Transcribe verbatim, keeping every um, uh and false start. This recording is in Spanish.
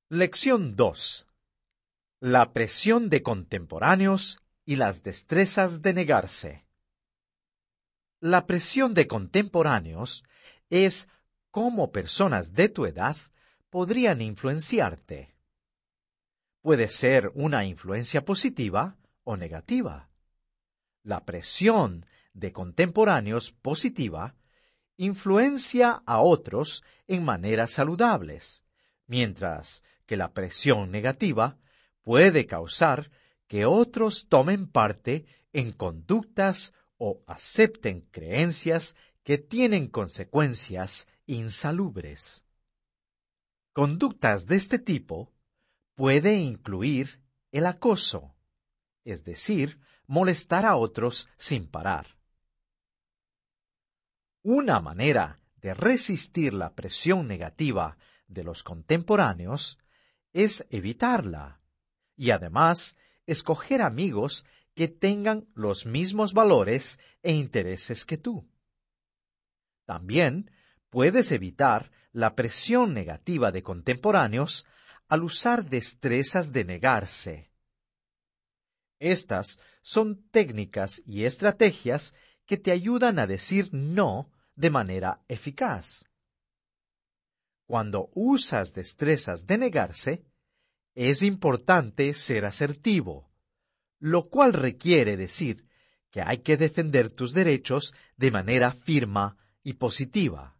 Lección dos. La presión de contemporáneos y las destrezas de negarse. La presión de contemporáneos es cómo personas de tu edad podrían influenciarte. Puede ser una influencia positiva o negativa. La presión de contemporáneos positiva influencia a otros en maneras saludables, mientras que la presión negativa puede causar que otros tomen parte en conductas o acepten creencias que tienen consecuencias insalubres. Conductas de este tipo puede incluir el acoso, es decir, molestar a otros sin parar. Una manera de resistir la presión negativa de los contemporáneos es evitarla y además escoger amigos que tengan los mismos valores e intereses que tú. También puedes evitar la presión negativa de contemporáneos al usar destrezas de negarse. Estas son técnicas y estrategias que te ayudan a decir no de manera eficaz. Cuando usas destrezas de negarse, es importante ser asertivo, lo cual requiere decir que hay que defender tus derechos de manera firme y positiva.